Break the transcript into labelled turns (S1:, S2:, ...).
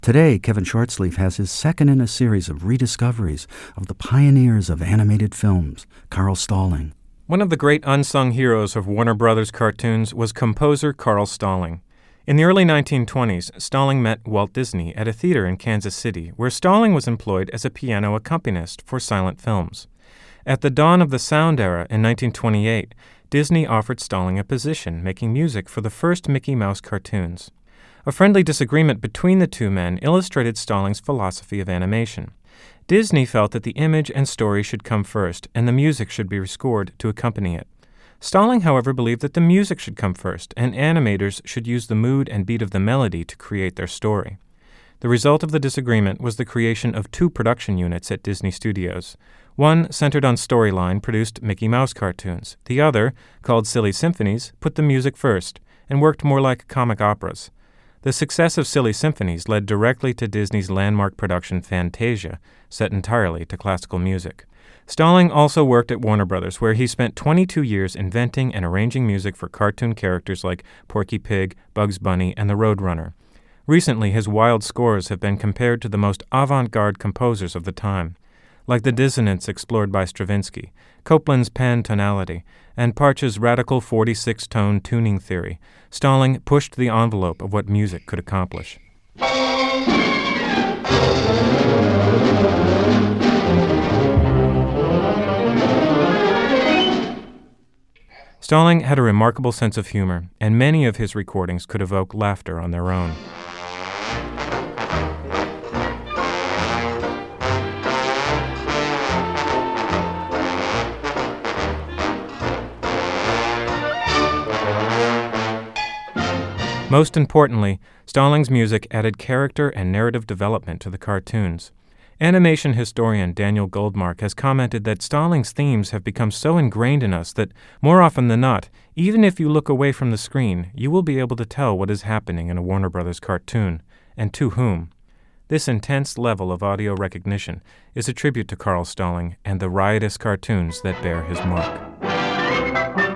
S1: Today, Kevin Shortsleeve has his second in a series of rediscoveries of the pioneers of animated films, Carl Stalling.
S2: One of the great unsung heroes of Warner Brothers cartoons was composer Carl Stalling. In the early 1920s, Stalling met Walt Disney at a theater in Kansas City, where Stalling was employed as a piano accompanist for silent films. At the dawn of the sound era in 1928, Disney offered Stalling a position making music for the first Mickey Mouse cartoons. A friendly disagreement between the two men illustrated Stalling's philosophy of animation. Disney felt that the image and story should come first, and the music should be scored to accompany it. Stalling, however, believed that the music should come first, and animators should use the mood and beat of the melody to create their story. The result of the disagreement was the creation of two production units at Disney Studios. One, centered on storyline, produced Mickey Mouse cartoons. The other, called Silly Symphonies, put the music first, and worked more like comic operas. The success of Silly Symphonies led directly to Disney's landmark production Fantasia, set entirely to classical music. Stalling also worked at Warner Brothers, where he spent 22 years inventing and arranging music for cartoon characters like Porky Pig, Bugs Bunny, and the Roadrunner. Recently, his wild scores have been compared to the most avant-garde composers of the time. Like the dissonance explored by Stravinsky, Copland's pan-tonality, and Parch's radical 46-tone tuning theory, Stalling pushed the envelope of what music could accomplish. Stalling had a remarkable sense of humor, and many of his recordings could evoke laughter on their own. Most importantly, Stalling's music added character and narrative development to the cartoons. Animation historian Daniel Goldmark has commented that Stalling's themes have become so ingrained in us that, more often than not, even if you look away from the screen, you will be able to tell what is happening in a Warner Brothers cartoon, and to whom. This intense level of audio recognition is a tribute to Carl Stalling and the riotous cartoons that bear his mark.